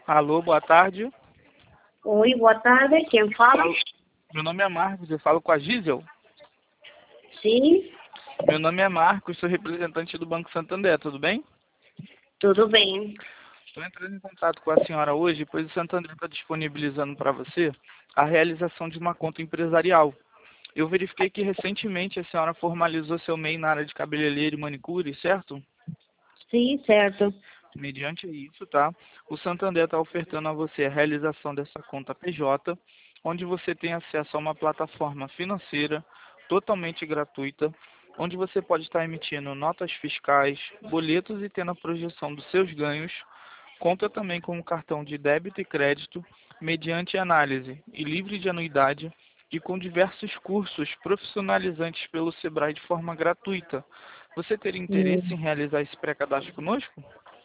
Alô, boa tarde. Oi, boa tarde. Quem fala? Meu nome é Marcos, eu falo com a Gisel. Sim, Meu nome é Marcos, sou representante do Banco Santander, tudo bem? tudo bem. Estou entrando em contato com a senhora hoje, pois o Santander está disponibilizando para você a realização de uma conta empresarial. Eu verifiquei que recentemente a senhora formalizou seu MEI na área de cabeleireiro e manicure, certo? Sim, certo. Mediante isso, tá? O Santander está ofertando a você a realização dessa conta PJ, onde você tem acesso a uma plataforma financeira totalmente gratuita, onde você pode estar emitindo notas fiscais, boletos e tendo a projeção dos seus ganhos. Conta também com um cartão de débito e crédito, mediante análise e livre de anuidade, e com diversos cursos profissionalizantes pelo Sebrae de forma gratuita. Você teria interesse em realizar esse pré-cadastro conosco?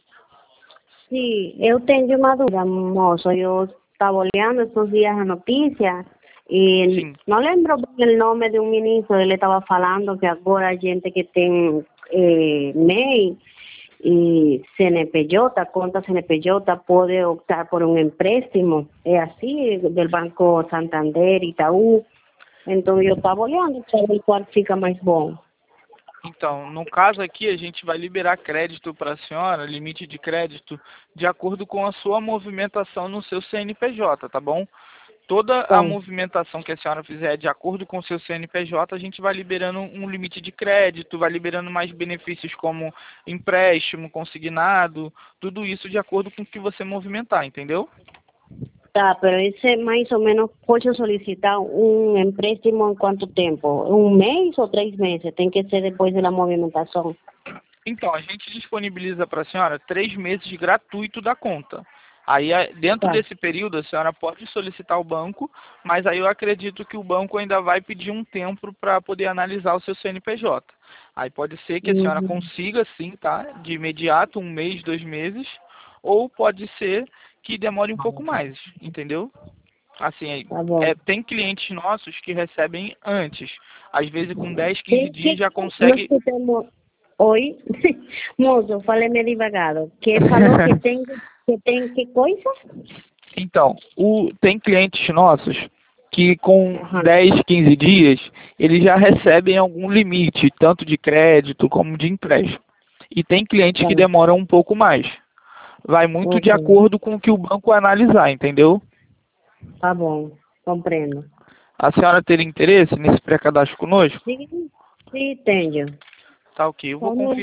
Sim, eu tenho uma dúvida, moço. Eu estava olhando esses dias a notícia e Sim. não lembro bem o nome de um ministro. Ele estava falando que agora a gente que tem MEI e CNPJ, conta CNPJ, pode optar por um empréstimo. É assim, do Banco Santander, Itaú. Então eu estava olhando para ver qual fica mais bom. Então, no caso aqui, a gente vai liberar crédito para a senhora, limite de crédito, de acordo com a sua movimentação no seu CNPJ, tá bom? Toda a Tá. movimentação que a senhora fizer de acordo com o seu CNPJ, a gente vai liberando um limite de crédito, vai liberando mais benefícios como empréstimo, consignado, tudo isso de acordo com o que você movimentar, entendeu? Tá, pero esse mais ou menos pode solicitar um empréstimo em quanto tempo? Um mês ou 3 meses? Tem que ser depois da movimentação. Então, a gente disponibiliza para a senhora 3 meses gratuito da conta. Aí, dentro Tá. desse período, a senhora pode solicitar ao banco, mas aí eu acredito que o banco ainda vai pedir um tempo para poder analisar o seu CNPJ. Aí pode ser que a senhora Uhum. consiga, sim, tá? De imediato, 1 mês, 2 meses, ou pode ser que demore um pouco mais, entendeu? Assim, Tá bom. tem clientes nossos que recebem antes. Às vezes, com 10, 15 Tem dias que já nós consegue. temos. Oi? Moço, fale-me devagar. Que falou que coisa? Então, tem clientes nossos que com Aham. 10, 15 dias, eles já recebem algum limite, tanto de crédito como de empréstimo. E tem clientes Tá. que demoram um pouco mais. Vai muito de Ok. acordo com o que o banco analisar, entendeu? Tá bom. Compreendo. A senhora teria interesse nesse pré-cadastro conosco? Sim, sim, tenho. Tá, ok.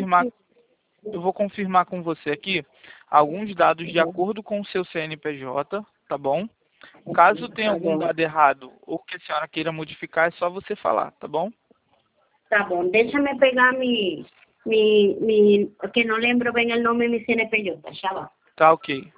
Eu vou confirmar com você aqui alguns dados de acordo com o seu CNPJ, tá bom? Caso tenha Tá algum bom. dado errado ou que a senhora queira modificar, é só você falar, tá bom? Tá bom, deixa-me pegar que não lembro bem o nome de mi CNPJ, já va. Tá, ok.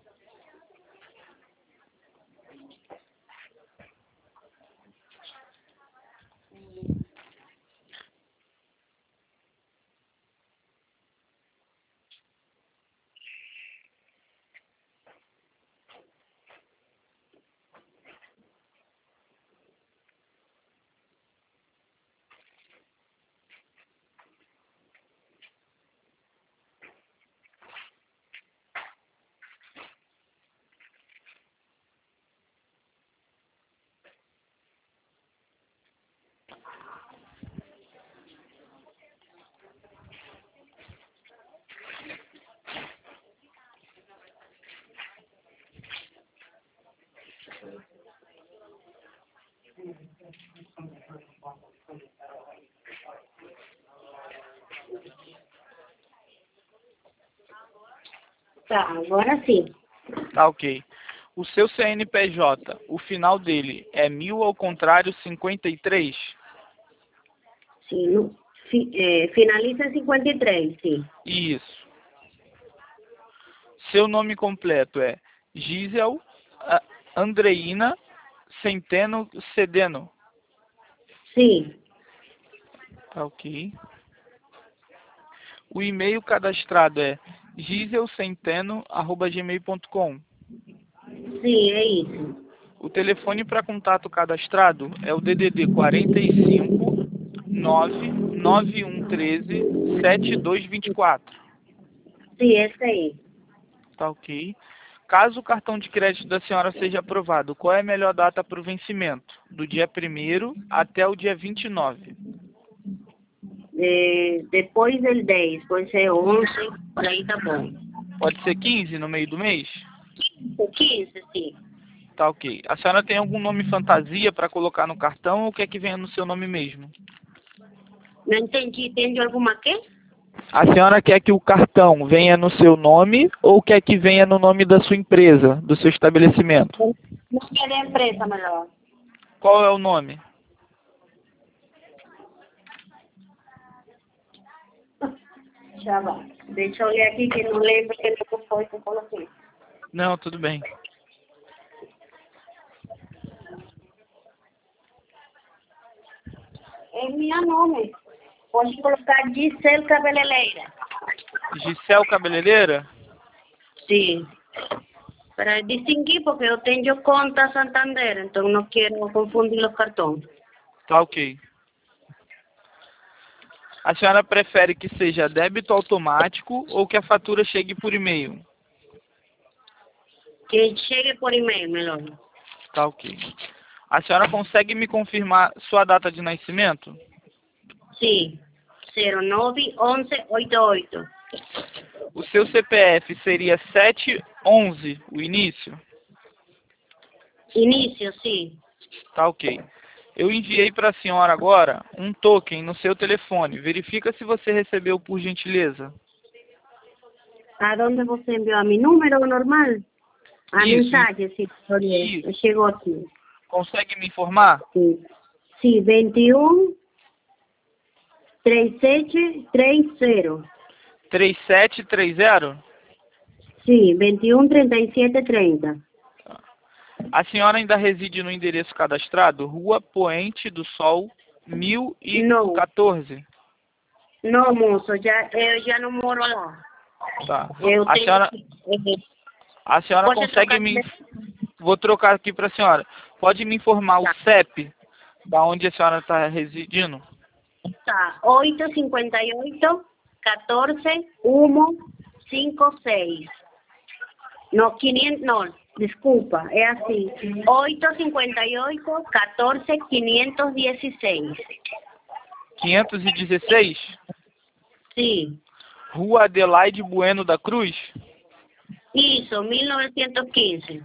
Tá, agora sim. Tá, ok. O seu CNPJ, o final dele é 1000 ao contrário 53? Sim, finaliza em 53, sim. Isso. Seu nome completo é Gisel Andreina Centeno Cedeno. Sim, Tá, ok. O e-mail cadastrado é giselsenteno@gmail.com. sim, é isso. O telefone para contato cadastrado é o DDD 45 99113 7224. Sim, esse aí. Tá, ok. Caso o cartão de crédito da senhora seja aprovado, qual é a melhor data para o vencimento? Do dia 1º até o dia 29. Depois del 10, pode ser 11, por aí tá bom. Pode ser 15 no meio do mês? 15, sim. Tá ok. A senhora tem algum nome fantasia para colocar no cartão ou quer que venha no seu nome mesmo? Não entendi. Tem alguma quê? A senhora quer que o cartão venha no seu nome ou quer que venha no nome da sua empresa, do seu estabelecimento? Não quero a empresa, melhor. Qual é o nome? Já vai. Deixa eu olhar aqui que não lembro que não foi que eu coloquei. Não, tudo bem. É meu nome. Pode colocar Gisele Cabeleireira. Gisele Cabeleireira? Sim. Para distinguir, porque eu tenho conta Santander, então não quero confundir os cartões. Tá ok. A senhora prefere que seja débito automático ou que a fatura chegue por e-mail? Que chegue por e-mail, melhor. Tá ok. A senhora consegue me confirmar sua data de nascimento? Sim. 091188. O seu CPF seria 711, o início? Início, sim. Tá ok. Eu enviei para a senhora agora um token no seu telefone. Verifica se você recebeu por gentileza. Aonde você enviou? A meu número normal? A Isso. mensagem, sim. Isso. Chegou aqui. Consegue me informar? Sim. Sim, 21 3730. 3730? Sim, 21 3730. A senhora ainda reside no endereço cadastrado? Rua Poente do Sol, Não. 1014? Não, moço, eu já não moro lá. Tá. Eu A tenho senhora, que... a senhora Pode consegue trocar me... de... Vou trocar aqui para a senhora. Pode me informar o Tá. CEP da onde a senhora está residindo? Tá, 858 14 156. No, 500, no, desculpa, é assim, 858 14 516. 516? Sim, Rua Adelaide Bueno da Cruz? isso, 1915.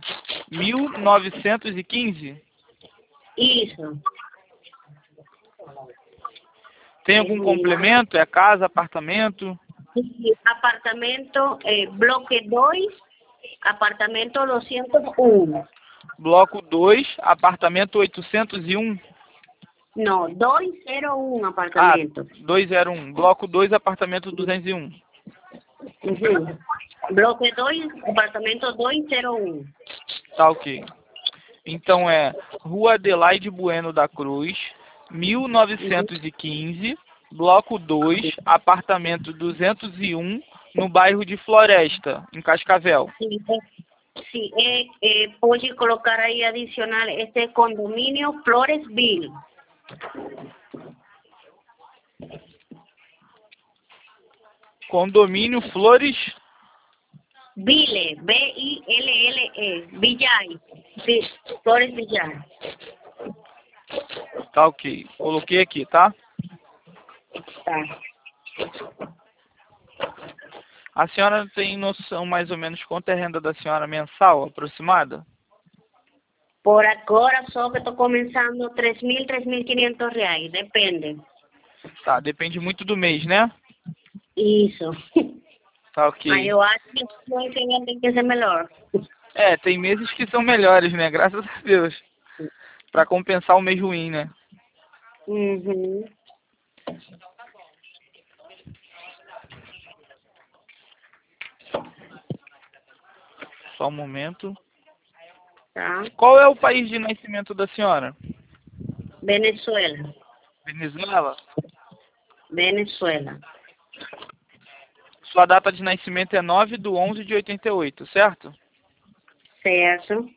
1915? Isso. Tem algum complemento? É casa, apartamento? Apartamento, bloque 2, apartamento 201. Bloco 2, apartamento 801? No, 201 Ah, apartamento. 201. Bloco 2, apartamento 201. Uhum. Bloque 2, apartamento 201. Tá ok. Então é Rua Adelaide Bueno da Cruz, 1915, bloco 2, apartamento 201, no bairro de Floresta, em Cascavel. Sim, sim, pode colocar aí adicional este condomínio Floresville. Condomínio Flores. Ville, Ville, Villay, Flores Villay. Tá ok. Coloquei aqui, tá? Tá. A senhora tem noção mais ou menos quanto é a renda da senhora mensal, aproximada? Por agora só que estou começando 3.000, 3.500 reais, depende. Tá, depende muito do mês, né? Isso. Tá Mas ok. eu acho que o ano que vem tem que ser melhor. É, tem meses que são melhores, né? Graças a Deus. Pra compensar o mês ruim, né? Uhum. Só um momento. Tá. Qual é o país de nascimento da senhora? Venezuela. Venezuela? Venezuela. Sua data de nascimento é 9/11/88, certo? Certo.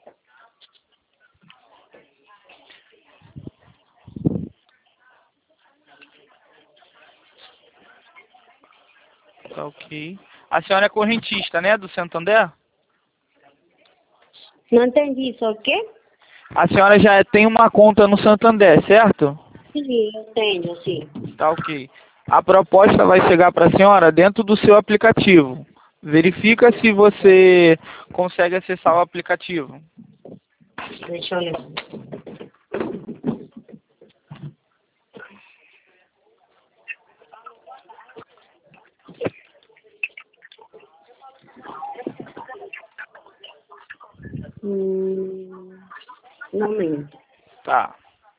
Tá ok. A senhora é correntista, né? Do Santander? Não entendi, só o quê? A senhora já tem uma conta no Santander, certo? Sim, eu tenho, sim. Tá ok. A proposta vai chegar para a senhora dentro do seu aplicativo. Verifica se você consegue acessar o aplicativo. Deixa eu ler. Não minto. Tá.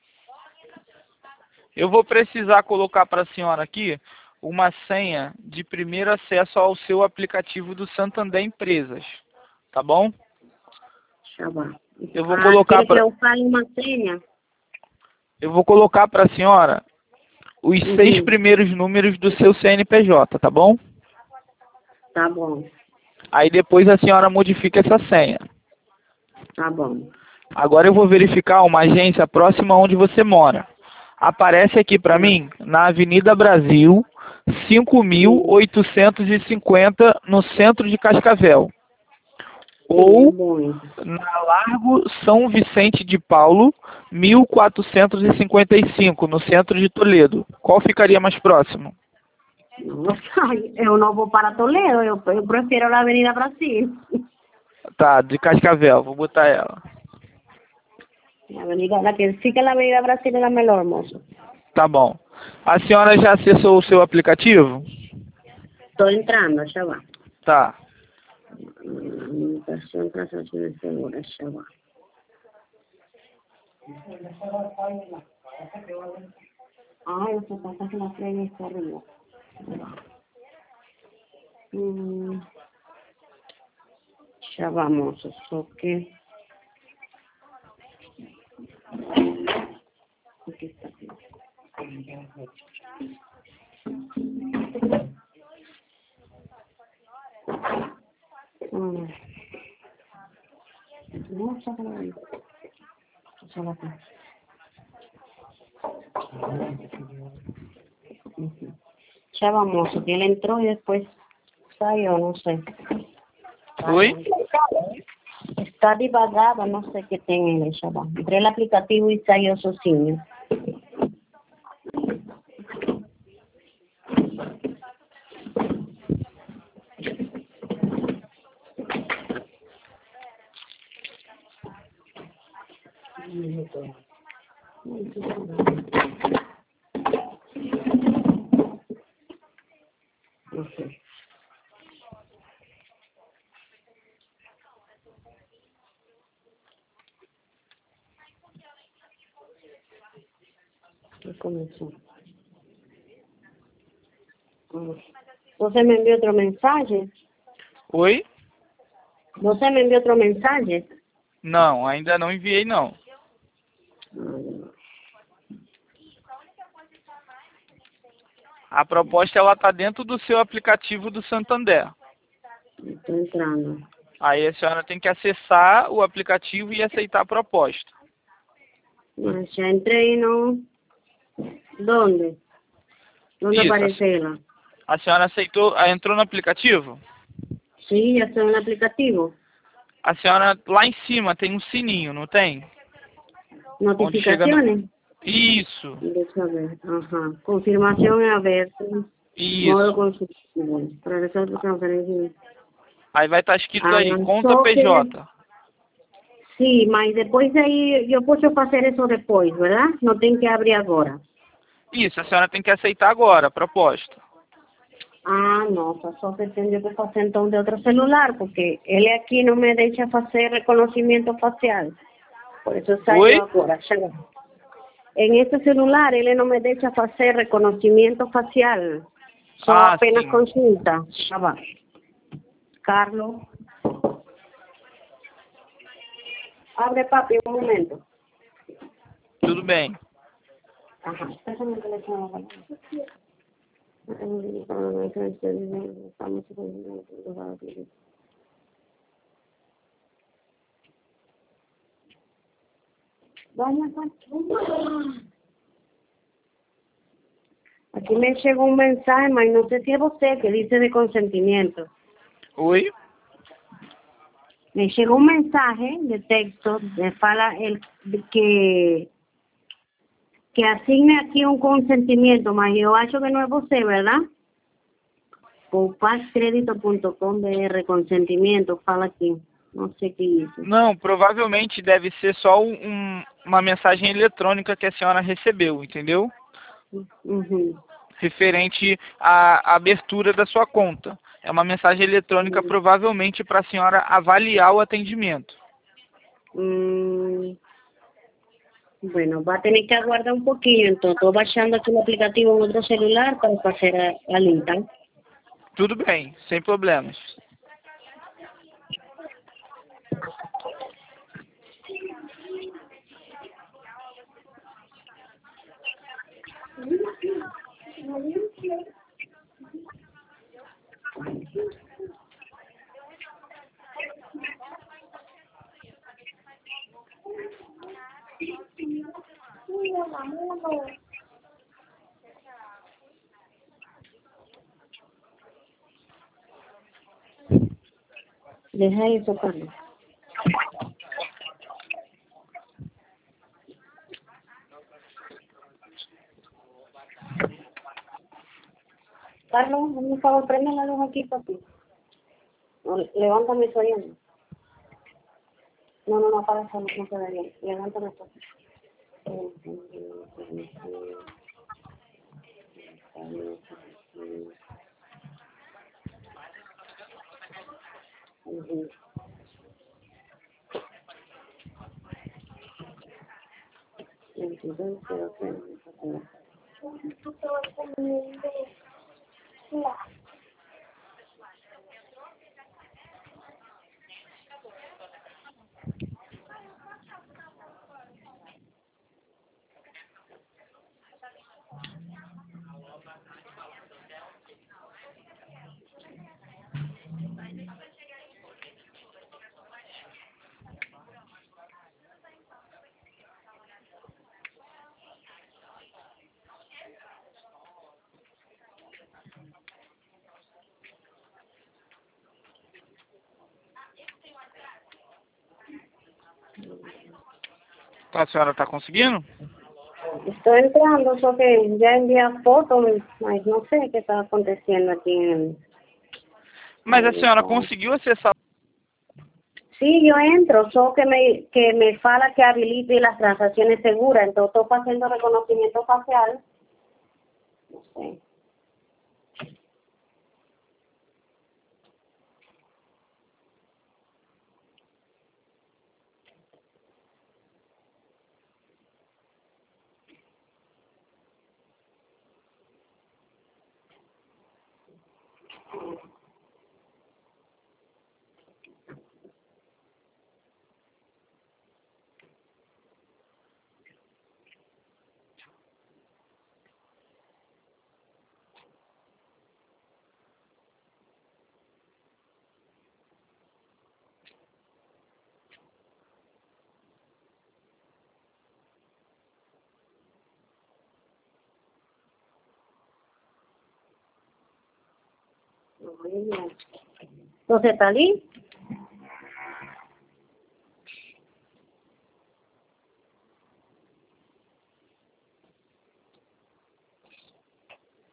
Eu vou precisar colocar para a senhora aqui uma senha de primeiro acesso ao seu aplicativo do Santander Empresas. Tá bom? Deixa eu ver. Eu vou colocar quer que eu fale uma senha? Eu vou colocar para a senhora os 6 primeiros números do seu CNPJ, tá bom? Tá bom, Aí depois a senhora modifica essa senha. tá bom. Agora eu vou verificar uma agência próxima onde você mora. Aparece aqui para mim na Avenida Brasil, 5.850, no centro de Cascavel. Ou na Largo São Vicente de Paulo, 1455, no centro de Toledo. Qual ficaria mais próximo? Nossa, eu não vou para Toledo, eu prefiro a Avenida Brasil. Tá, de Cascavel, vou botar ela. La que fica na Avenida Brasil é a melhor, moço. Tá bom. A senhora já acessou o seu aplicativo? Estou entrando, já vai. Tá. Administración, transacciones seguras, ya va. Ay, o sea, pasa que la frena está arriba. Ya vamos, eso que... Aquí está. No, sácalo ahí. Sácalo acá. Ya vamos, que él entró y después salió, no sé. Oi? Está divagada, no sé qué tiene él, ya va. Entré el aplicativo y salió sozinho. Okay. ¿Qué comenzó? ¿Você me envió otro mensaje? Oi? ¿Você me envió otro mensaje? Não, ainda não enviei não. A proposta ela tá dentro do seu aplicativo do Santander. Estou entrando. Aí a senhora tem que acessar o aplicativo e aceitar a proposta. Mas ya entré y no... ¿Dónde? ¿Dónde Isso. aparece ella? A senhora aceitou, entrou no aplicativo? Sí, ya está en el aplicativo. A senhora lá em cima tem um sininho, não tem? Onde chega no... Notificaciones. Isso. Deja ver. Ajá. Confirmación abierta. Modo Isso. consultivo. Para resolver transferencia. Aí vai estar escrito aí, conta só que... PJ. Sí, mas depois aí eu posso fazer isso depois, verdade? Não tem que abrir agora. Isso, a senhora tem que aceitar agora a proposta. Ah, nossa, só que tenho que fazer então de outro celular, porque ele aqui não me deixa fazer reconhecimento facial. Por isso saiu Oi? agora. Em este celular ele não me deixa fazer reconhecimento facial. Só apenas sim. consulta. Já vai. Carlos. Abre, papi, um momento. Tudo bem. Ajá. Pásame el teléfono. Aquí me llegó un mensaje, mas no sé si es usted, que dice de consentimiento. Oi? me llegó un mensaje de texto de fala que asigne aquí un consentimiento, mas yo acho que no es você, ¿verdad? O pazcredito.com BR consentimiento, fala aqui. Não sei o que é isso. Não, provavelmente deve ser só uma mensagem eletrônica que a senhora recebeu, entendeu? Uhum. Referente à abertura da sua conta. É uma mensagem eletrônica provavelmente para a senhora avaliar o atendimento. Bueno, va a tener que aguardar un poquillo, entonces estoy bajando aquí el aplicativo en otro celular para hacer a lista. Tudo bem, sem problemas. Deja eso, Carlos. Carlos, hazme un favor, prende la luz aquí, papi. No, levántame eso ahí. No, para eso no se ve bien. Levántame eso. A senhora está conseguindo? Estoy entrando, solo que ya envié fotos, mas no sé qué está aconteciendo aquí Mas a senhora conseguiu acessar? Sí, yo entro, solo que me fala que habilite las transacciones seguras, entonces estoy haciendo reconocimiento facial. No sé. Entonces, ¿está ali?